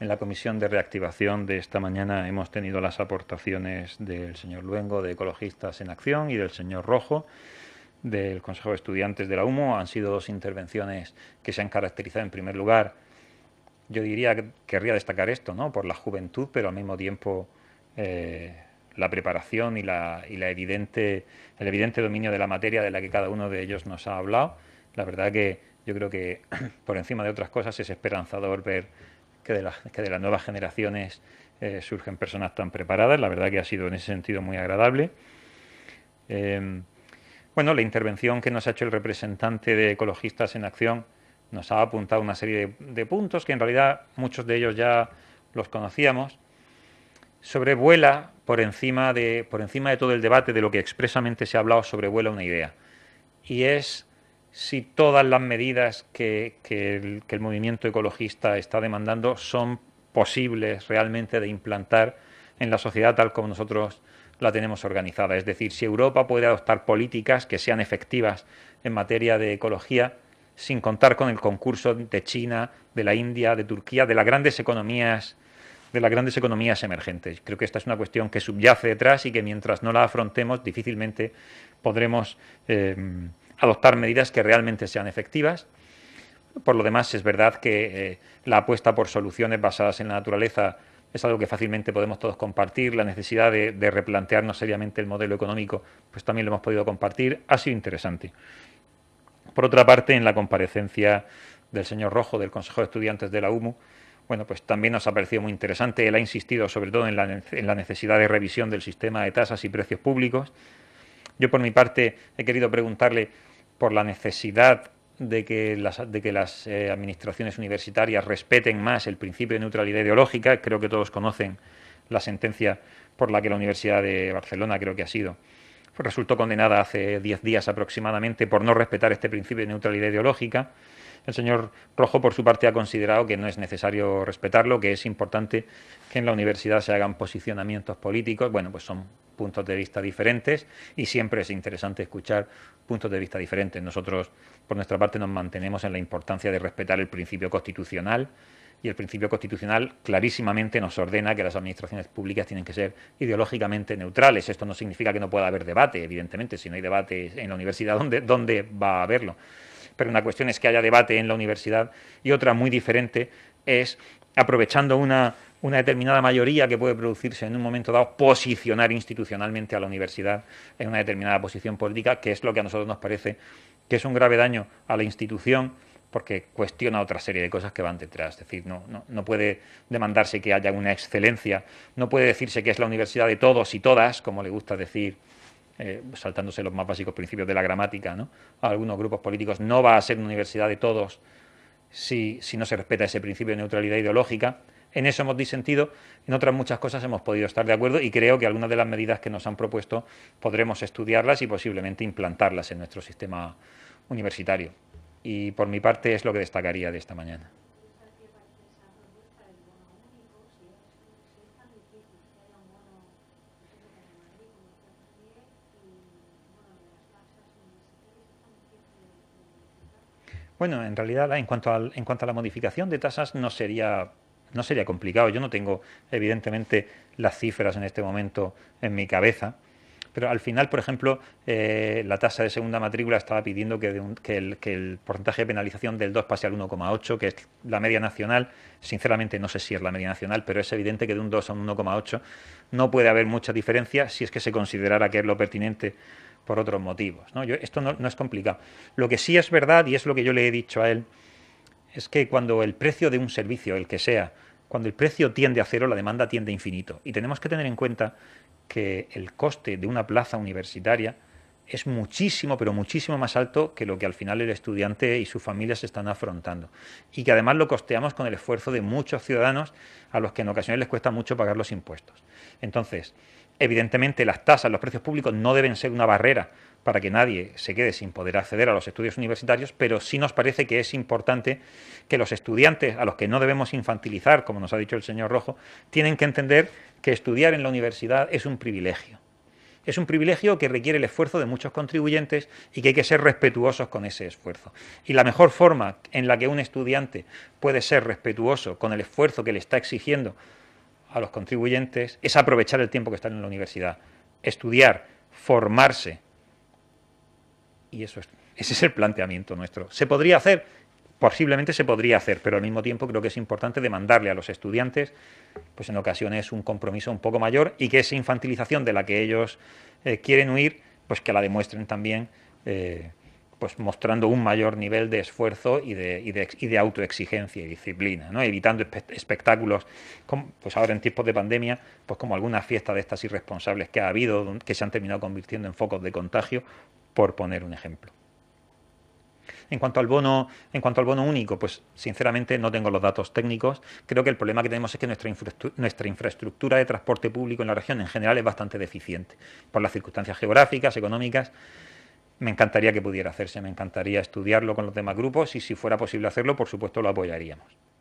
En la comisión de reactivación de esta mañana hemos tenido las aportaciones del señor Luengo, de Ecologistas en Acción, y del señor Rojo, del Consejo de Estudiantes de la UMO. Han sido dos intervenciones que se han caracterizado, en primer lugar, yo diría que querría destacar esto, ¿no?, por la juventud, pero al mismo tiempo la preparación y el evidente dominio de la materia de la que cada uno de ellos nos ha hablado. La verdad que yo creo que, por encima de otras cosas, es esperanzador ver que de las nuevas generaciones surgen personas tan preparadas. La verdad que ha sido en ese sentido muy agradable. Bueno, la intervención que nos ha hecho el representante de Ecologistas en Acción nos ha apuntado una serie de puntos que en realidad muchos de ellos ya los conocíamos. Sobrevuela por encima de todo el debate de lo que expresamente se ha hablado, sobrevuela una idea. Y es si todas las medidas que el movimiento ecologista está demandando son posibles realmente de implantar en la sociedad tal como nosotros la tenemos organizada. Es decir, si Europa puede adoptar políticas que sean efectivas en materia de ecología sin contar con el concurso de China, de la India, de Turquía, de las grandes economías emergentes. Creo que esta es una cuestión que subyace detrás y que mientras no la afrontemos difícilmente podremos adoptar medidas que realmente sean efectivas. Por lo demás, es verdad que la apuesta por soluciones basadas en la naturaleza es algo que fácilmente podemos todos compartir. La necesidad de replantearnos seriamente el modelo económico, pues también lo hemos podido compartir. Ha sido interesante. Por otra parte, en la comparecencia del señor Rojo, del Consejo de Estudiantes de la UMU, bueno, pues también nos ha parecido muy interesante. Él ha insistido sobre todo en la necesidad de revisión del sistema de tasas y precios públicos. Yo, por mi parte, he querido preguntarle por la necesidad de que las administraciones universitarias respeten más el principio de neutralidad ideológica. Creo que todos conocen la sentencia por la que la Universidad de Barcelona, creo que ha sido, resultó condenada hace 10 días aproximadamente por no respetar este principio de neutralidad ideológica. El señor Rojo, por su parte, ha considerado que no es necesario respetarlo, que es importante que en la universidad se hagan posicionamientos políticos. Bueno, pues son puntos de vista diferentes y siempre es interesante escuchar puntos de vista diferentes. Nosotros, por nuestra parte, nos mantenemos en la importancia de respetar el principio constitucional, y el principio constitucional clarísimamente nos ordena que las administraciones públicas tienen que ser ideológicamente neutrales. Esto no significa que no pueda haber debate, evidentemente. Si no hay debate en la universidad, ¿dónde va a haberlo? Pero una cuestión es que haya debate en la universidad, y otra muy diferente es, aprovechando una determinada mayoría que puede producirse en un momento dado, posicionar institucionalmente a la universidad en una determinada posición política, que es lo que a nosotros nos parece que es un grave daño a la institución, porque cuestiona otra serie de cosas que van detrás. Es decir, no puede demandarse que haya una excelencia, no puede decirse que es la universidad de todos y todas, como le gusta decir, saltándose los más básicos principios de la gramática, ¿no?, a algunos grupos políticos. No va a ser una universidad de todos si no se respeta ese principio de neutralidad ideológica. En eso hemos disentido, en otras muchas cosas hemos podido estar de acuerdo, y creo que algunas de las medidas que nos han propuesto podremos estudiarlas y posiblemente implantarlas en nuestro sistema universitario. Y por mi parte es lo que destacaría de esta mañana. Bueno, en realidad, en cuanto a la modificación de tasas, no sería complicado. Yo no tengo, evidentemente, las cifras en este momento en mi cabeza, pero al final, por ejemplo, la tasa de segunda matrícula estaba pidiendo que el porcentaje de penalización del 2 pase al 1,8, que es la media nacional. Sinceramente, no sé si es la media nacional, pero es evidente que de un 2 a un 1,8 no puede haber mucha diferencia si es que se considerara que es lo pertinente por otros motivos, ¿no? Esto no es complicado. Lo que sí es verdad, y es lo que yo le he dicho a él, es que cuando el precio de un servicio, el que sea, cuando el precio tiende a cero, la demanda tiende a infinito. Y tenemos que tener en cuenta que el coste de una plaza universitaria es muchísimo, pero muchísimo más alto que lo que al final el estudiante y sus familias están afrontando. Y que además lo costeamos con el esfuerzo de muchos ciudadanos a los que en ocasiones les cuesta mucho pagar los impuestos. Entonces, evidentemente las tasas, los precios públicos no deben ser una barrera para que nadie se quede sin poder acceder a los estudios universitarios, pero sí nos parece que es importante que los estudiantes, a los que no debemos infantilizar, como nos ha dicho el señor Rojo, tienen que entender que estudiar en la universidad es un privilegio. Es un privilegio que requiere el esfuerzo de muchos contribuyentes y que hay que ser respetuosos con ese esfuerzo. Y la mejor forma en la que un estudiante puede ser respetuoso con el esfuerzo que le está exigiendo a los contribuyentes es aprovechar el tiempo que están en la universidad, estudiar, formarse. Y ese es el planteamiento nuestro. ¿Se podría hacer? Posiblemente se podría hacer, pero al mismo tiempo creo que es importante demandarle a los estudiantes, pues en ocasiones un compromiso un poco mayor y que esa infantilización de la que ellos quieren huir, pues que la demuestren también, pues mostrando un mayor nivel de esfuerzo y de autoexigencia y disciplina, ¿no? Evitando espectáculos, pues ahora en tiempos de pandemia, pues como algunas fiestas de estas irresponsables que ha habido, que se han terminado convirtiendo en focos de contagio, por poner un ejemplo. En cuanto al bono único, pues sinceramente no tengo los datos técnicos. Creo que el problema que tenemos es que nuestra infraestructura de transporte público en la región en general es bastante deficiente. Por las circunstancias geográficas, económicas, me encantaría que pudiera hacerse, me encantaría estudiarlo con los demás grupos y si fuera posible hacerlo, por supuesto lo apoyaríamos.